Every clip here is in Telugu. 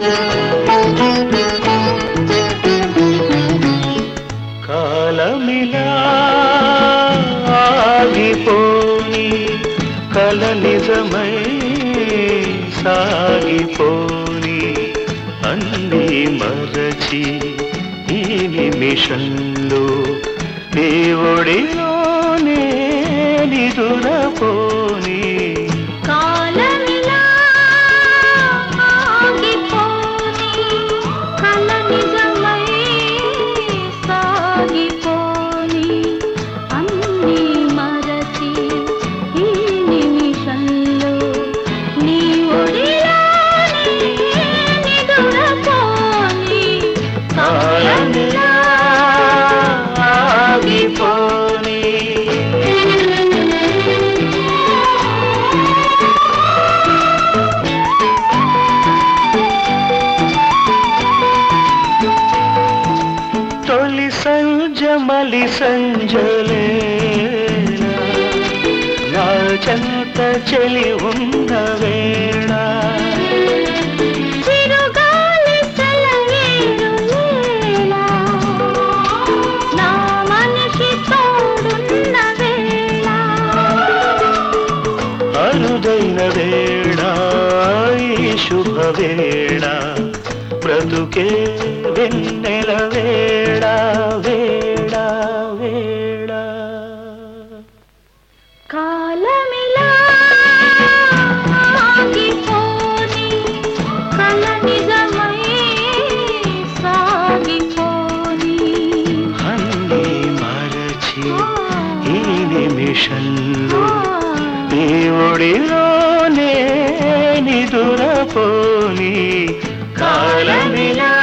కాలమిలా ఆగిపోని కల నిజమై సాగిపోని అన్నీ మరచి ఈ నిమిషంలో నీ ఒడిలోనే నిదురపోని మలి సంజలేనా నా చెంత చెలి ఉన్న వేళ చిరుగాలి సెలయేరులేలా నా మనిషి తోడున్న వేళ అరుదైన వేళ ఈ శుభ వేళ బ్రతుకే వెన్నెల వేళ వేళ వేళ కాలమిలా ఆగిపోని కల నిజమై సాగిపోని అన్నీ మరచి ఈ నిమిషంలో నీ ఒడిలోనే నిదురపోని కాలమిలా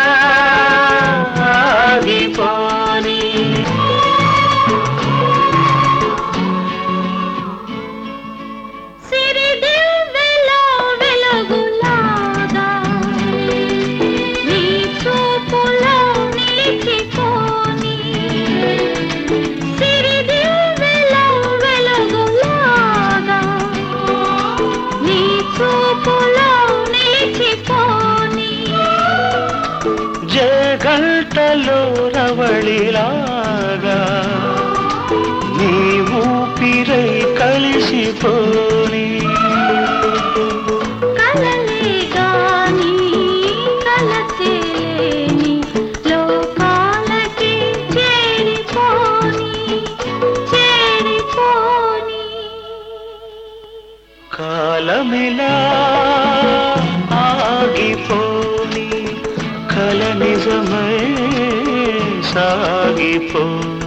ఆగిపోని సిరిదివ్వెలో వెలుగులాగా నీ చూపులో నిలిచిపోని సిరిదివ్వెలో వెలుగులాగా నీ చూపులో నిలిచిపోని జగల్తలో రవళిలాగా నీ ఊపిరై కలిసిపోని కలలే గాని కలసేలేని లోకాలకి చేరిపోని చేరిపోని కాలమిలా ఆగిపోని కల నిజమై సాగిపోని